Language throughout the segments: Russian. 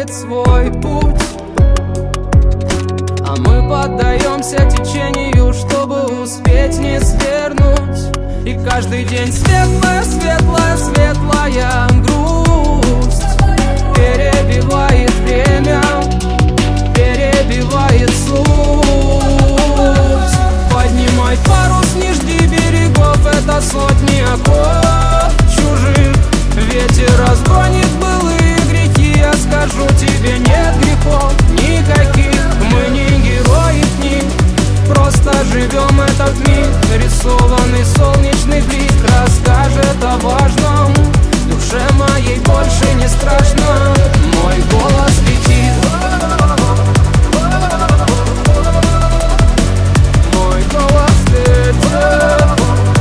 выбирает свой путь, а мы поддаемся течению, чтобы успеть не свернуть. И каждый день светлая, светлая, светлая грусть перебивает время, перебивает суть. Поднимай парус, не жди берегов, это сотни оков чужих. Ветер разгонит былые грехи, я скажу тебе, нет грехов никаких. Мы не герои книг, просто живем этот миг. Рисованный солнечный блик расскажет о важном. Душе моей больше не страшно, мой голос летит. Мой голос летит.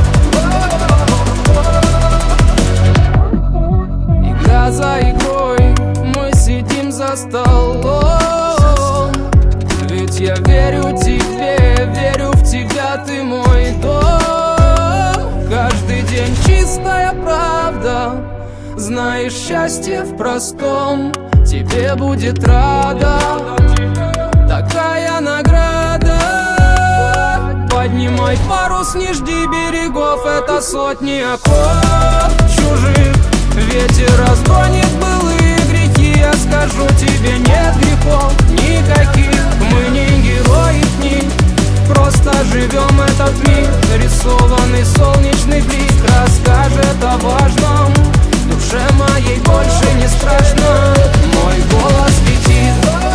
Игра за игрой, мы сидим за столом. Ведь я верю тебе, верю в тебя, ты мой дом. Каждый день чистая правда, знаешь, счастье в простом. Тебе будет рада такая награда. Поднимай парус, не жди берегов, это сотни оков чужих. Ветер разгонит былые грехи, я скажу тебе, нет грехов никаких. Мы не герои книг, просто живем этот миг. Рисованный солнечный блик расскажет о важном. Душе моей больше не страшно, мой голос летит.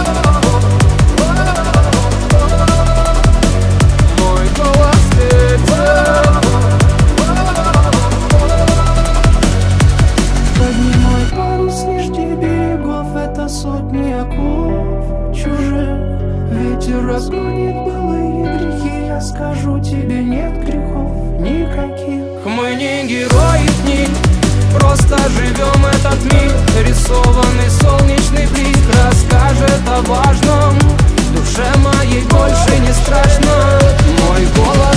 Мой голос летит. Поднимай парус, не жди берегов, это сотни оков чужих. Ветер разгонит былые грехи, я скажу тебе, нет грехов никаких. Мы не герои книг, просто живем этот миг. Рисованный солнечный блик расскажет о важном. Душе моей больше не страшно, мой голос